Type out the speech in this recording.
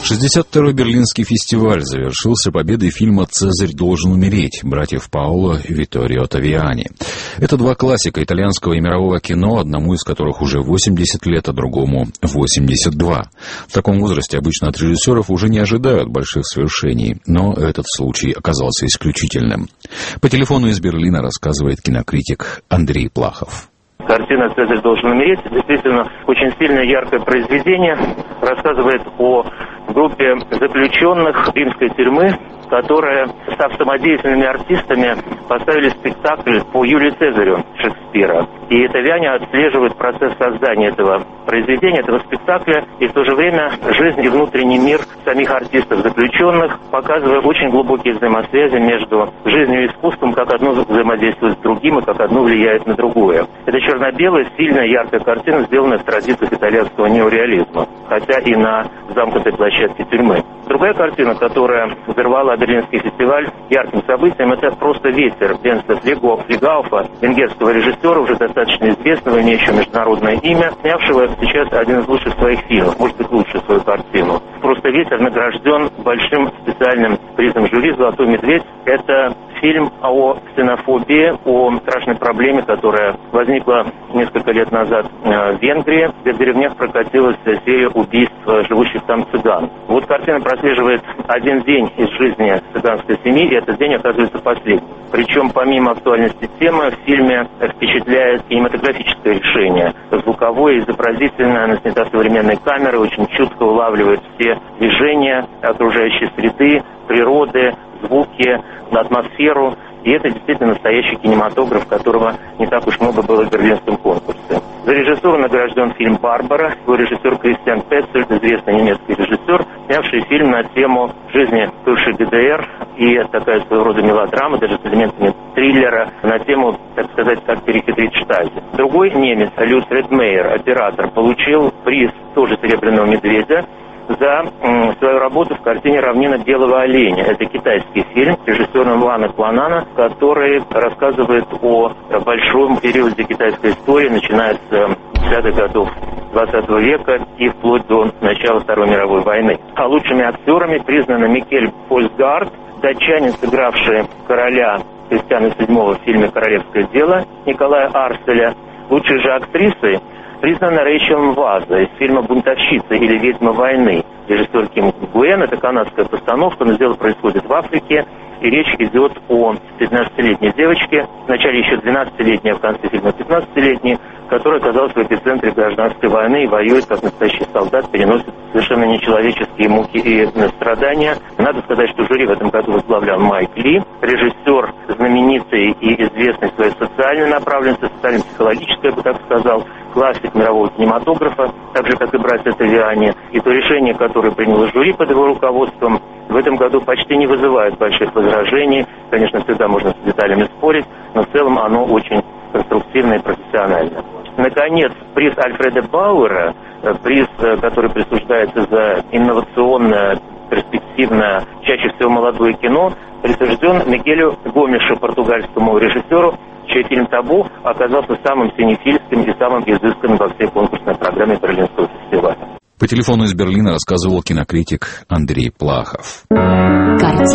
62-й Берлинский фестиваль завершился победой фильма «Цезарь должен умереть» братьев Паоло и Витторио Тавиани. Это два классика итальянского и мирового кино, одному из которых уже 80 лет, а другому 82. В таком возрасте обычно от режиссеров уже не ожидают больших свершений, но этот случай оказался исключительным. По телефону из Берлина рассказывает кинокритик Андрей Плахов. Картина «Цезарь должен умереть» действительно очень сильное, яркое произведение. Рассказывает о группе заключенных римской тюрьмы, которые, став самодеятельными артистами, поставили спектакль по Юлию Цезарю Шекспира. И Тавиани отслеживает процесс создания этого произведения, этого спектакля, и в то же время жизнь и внутренний мир самих артистов заключенных, показывая очень глубокие взаимосвязи между жизнью и искусством, как одно взаимодействует с другим и как одно влияет на другое. Это черно-белая, сильная, яркая картина, сделанная в традициях итальянского неореализма, хотя и на замкнутой площадке тюрьмы. Другая картина, которая взорвала Берлинский фестиваль ярким событием, это «Просто ветер» Бенста Флегауфа, венгерского режиссера, уже достаточно известного, имеющего международное имя, снявшего сейчас один из лучших своих фильмов, может быть, лучшую свою картину. «Просто ветер» награжден большим специальным призом жюри «Золотой медведь». Это фильм о ксенофобии, о страшной проблеме, которая возникла несколько лет назад в Венгрии, где в деревнях прокатилась серия убийств живущих там цыган. Вот картина прослеживает один день из жизни цыганской семьи, и этот день оказывается последним. Причем, помимо актуальности темы, в фильме впечатляет кинематографическое решение. Звуковое, изобразительное, оно снято современной камерой, очень чутко улавливает все движения окружающей среды, природы, звуки, атмосферу. И это действительно настоящий кинематограф, которого не так уж много было в берлинском конкурсе. За режиссуру награжден фильм «Барбара». Его режиссер Кристиан Петцельд, известный немецкий режиссер, снявший фильм на тему жизни бывшей ГДР. И такая своего рода мелодрама, даже с элементами триллера, на тему, так сказать, как перехитрить Штази. Другой немец, Люц Редмейер, оператор, получил приз тоже «Серебряного медведя» за свою работу в картине «Равнина белого оленя». Это китайский фильм режиссера Лана Планана, который рассказывает о большом периоде китайской истории, начиная с 50-х годов 20 века и вплоть до начала Второй мировой войны. А лучшими актерами признаны Микель Фольсгард, датчанин, сыгравший короля Кристиана VII в фильме «Королевское дело» Николая Арселя. Лучшей же актрисой признана Рэйчел Мваза из фильма «Бунтовщица» или «Ведьма войны». Режиссер Ким Гуэн, это канадская постановка, но дело происходит в Африке, и речь идет о 15-летней девочке, вначале еще 12-летней, а в конце фильма 15-летней, которая оказалась в эпицентре гражданской войны и воюет как настоящий солдат, переносит совершенно нечеловеческие муки и страдания. Надо сказать, что жюри в этом году возглавлял Майк Ли, режиссер знаменитый и известный своей социальной направленностью, социально-психологической, я бы так сказал, классик мирового кинематографа, так же, как и братья Тавиани. И то решение, которое приняло жюри под его руководством, в этом году почти не вызывает больших возражений. Конечно, всегда можно с деталями спорить, но в целом оно очень конструктивно и профессионально. Наконец, приз Альфреда Бауэра, приз, который присуждается за инновационное, перспективное, чаще всего молодое кино, присужден Мигелю Гомешу, португальскому режиссеру, чей фильм «Табу» оказался самым синефильским и самым изысканным во всей конкурсной программе Берлинского фестиваля. По телефону из Берлина рассказывал кинокритик Андрей Плахов.